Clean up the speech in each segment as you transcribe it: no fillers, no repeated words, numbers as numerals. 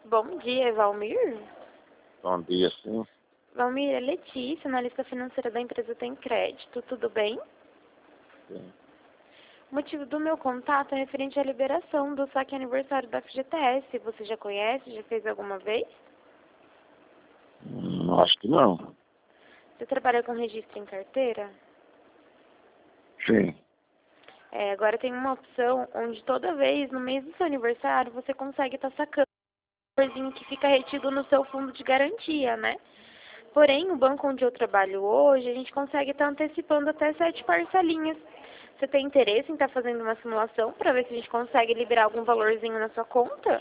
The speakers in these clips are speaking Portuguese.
Bom dia, Valmir. Bom dia, sim. Valmir, é Letícia, analista financeira da empresa Tem Crédito. Tudo bem? Sim. O motivo do meu contato é referente à liberação do saque aniversário da FGTS. Você já conhece? Já fez alguma vez? Acho que não. Você trabalha com registro em carteira? Sim. Agora tem uma opção onde toda vez, no mês do seu aniversário, você consegue estar sacando um valorzinho que fica retido no seu fundo de garantia, né? Porém, o banco onde eu trabalho hoje, a gente consegue estar antecipando até 7 parcelinhas. Você tem interesse em estar fazendo uma simulação para ver se a gente consegue liberar algum valorzinho na sua conta?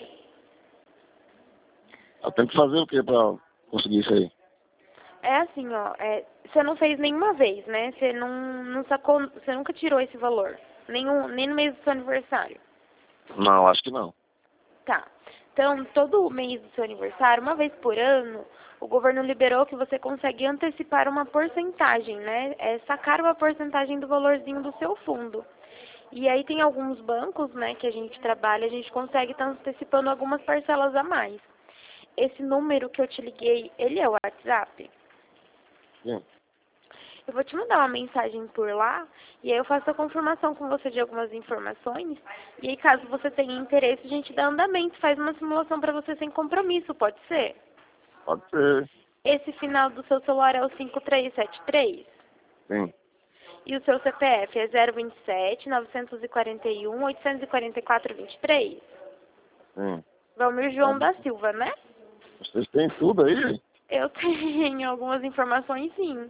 Eu tenho que fazer o que pra conseguir isso aí? É assim, ó, você não fez nenhuma vez, né? Você não sacou, você nunca tirou esse valor. Nem no mês do seu aniversário. Não, acho que não. Tá. Então, todo mês do seu aniversário, uma vez por ano, o governo liberou que você consegue antecipar uma porcentagem, né? Sacar uma porcentagem do valorzinho do seu fundo. E aí tem alguns bancos, né, que a gente trabalha, a gente consegue estar antecipando algumas parcelas a mais. Esse número que eu te liguei, ele é o WhatsApp? Sim. Eu vou te mandar uma mensagem por lá e aí eu faço a confirmação com você de algumas informações. E aí, caso você tenha interesse, a gente dá andamento, faz uma simulação para você sem compromisso, pode ser? Pode ser. Esse final do seu celular é o 5373? Sim. E o seu CPF é 027 941 844 23? Sim. Valmir João da Silva, né? Vocês têm tudo aí? Eu tenho algumas informações, sim.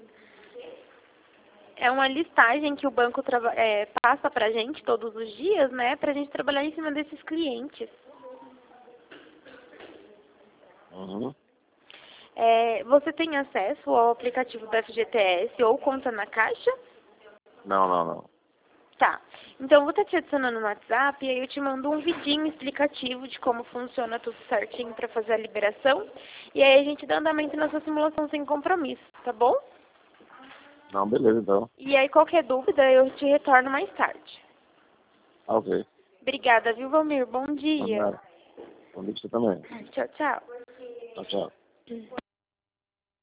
É uma listagem que o banco passa pra gente todos os dias, né? Pra gente trabalhar em cima desses clientes. Uhum. Você tem acesso ao aplicativo do FGTS ou conta na Caixa? Não. Tá. Então, eu vou estar te adicionando no WhatsApp e aí eu te mando um vidinho explicativo de como funciona tudo certinho para fazer a liberação. E aí a gente dá andamento nessa simulação sem compromisso, tá bom? Não, beleza, então. E aí, qualquer dúvida, eu te retorno mais tarde. Ok. Obrigada, viu, Valmir? Bom Não, dia. nada. Bom dia pra você também. Tchau, tchau. Tchau, tchau.